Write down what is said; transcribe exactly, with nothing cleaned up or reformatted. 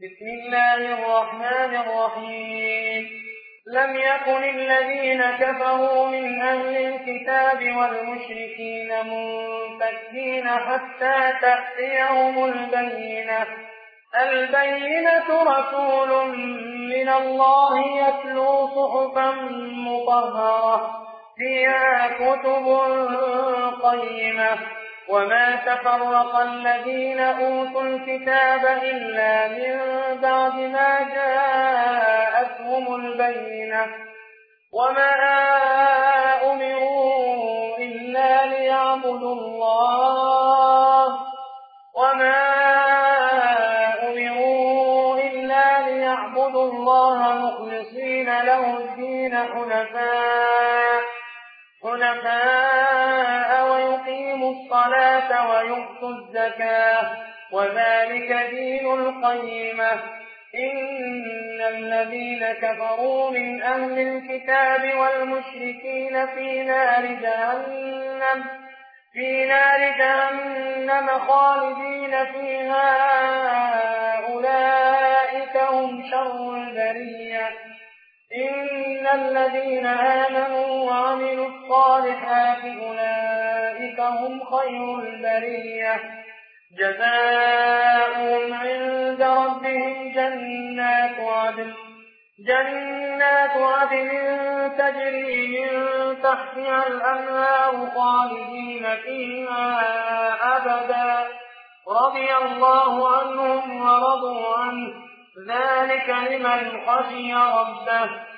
بسم الله الرحمن الرحيم لم يكن الذين كفروا من أهل الكتاب والمشركين منفكين حتى تأتيهم البينة البينة رسول من الله يتلو صحفا مطهرة فيها كتب قيمة وما تفرق الذين أوتوا الكتاب إلا من بعد ما جاءتهم البينة وما أمروا إلا ليعبدوا الله وما أمروا إلا ليعبدوا الله مخلصين له الدين حنفاء حنفاء ويقيموا الصلاة ويؤتوا الزكاة وذلك دين القيمة إن الذين كفروا من أهل الكتاب والمشركين في نار جهنم في نار جهنم خالدين فيها أولئك هم شر البرية إن الذين آمنوا وعملوا الصالحات أولئك هم خير البرية جزاؤهم عند ربهم جنات عدن جنات عدن تجري من تحتها الأنهار خالدين فيها أبدا رضي الله عنهم ورضوا عنه ذلك لمن خشي ربه